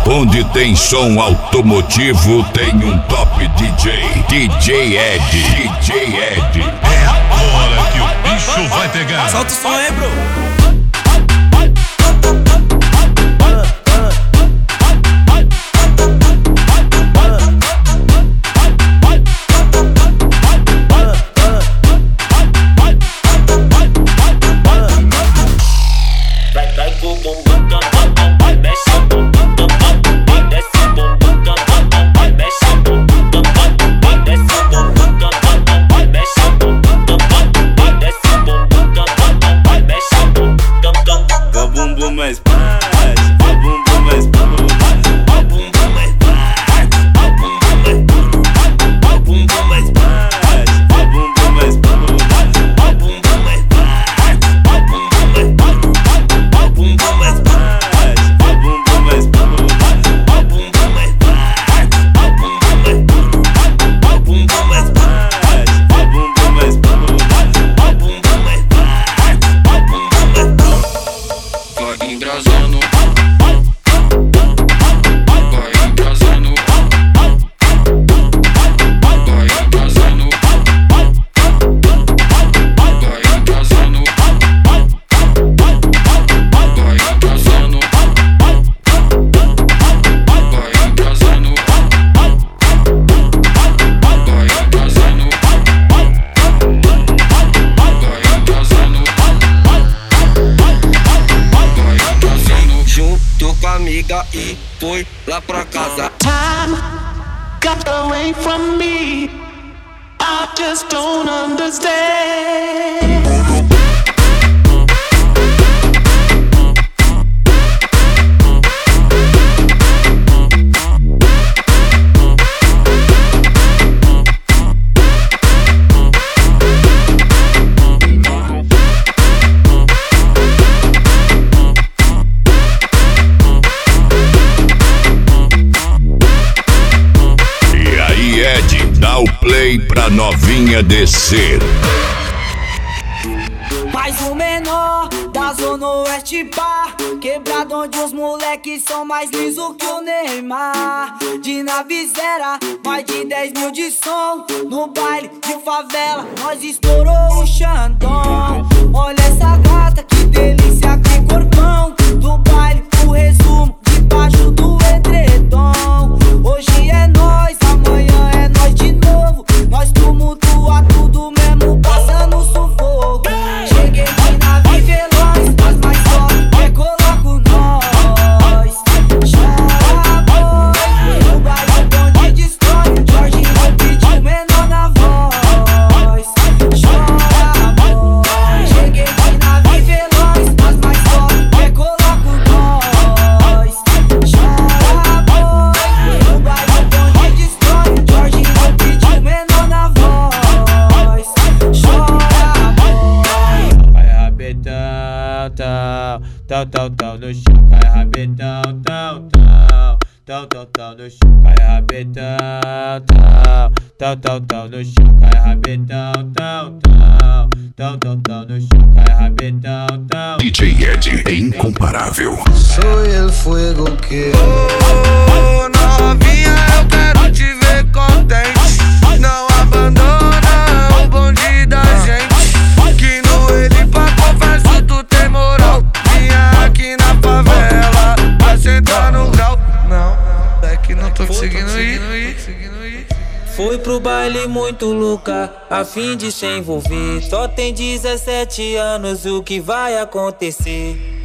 Onde tem som automotivo, tem um top DJ. DJ Ed. DJ Ed. É agora que o bicho vai pegar. Solta o som aí, bro. E foi lá pra casa. Time got away from me. I just don't understand. Dá o play pra novinha descer. Mais um menor da Zona Oeste Bar, quebrado onde os moleques são mais liso que o Neymar. De nave zero, mais de 10 mil de som. No baile de favela, nós estourou o Xandão. Olha essa gata, que delícia, que corpão. Do baile, o resumo, debaixo do edredom. Hoje é nós, amanhã é nós de novo. Nós tumultua tudo mesmo, passando sufoco. Cheguei de nave veloz, nós mais forte, quer colar com nós. Chora, boy, no baile bonde destrói. Jorge não pediu menor na voz. Chora, boy, cheguei de nave veloz, nós mais forte, quer colar com nós. Chora, boy, no baile bonde destrói. Jorge não pediu menor na voz. Chora, boy. Cai rabetão, tal no chão. Cai rabetão, tal no chão. Cai rabetão, tal no chão. Cai rabetão, tal no chão. Cai rabetão, tal. DJ Ed é incomparável. Soy el fuego que oh, novinha, eu quero te ver contente. Não abandona o bonde da gente. Que no ele pra conversa tu tem moral. Vinha aqui na favela pra sentar no grau. Não, é que não tô conseguindo ir. Fui pro baile muito louca, a fim de se envolver. Só tem 17 anos, o que vai acontecer?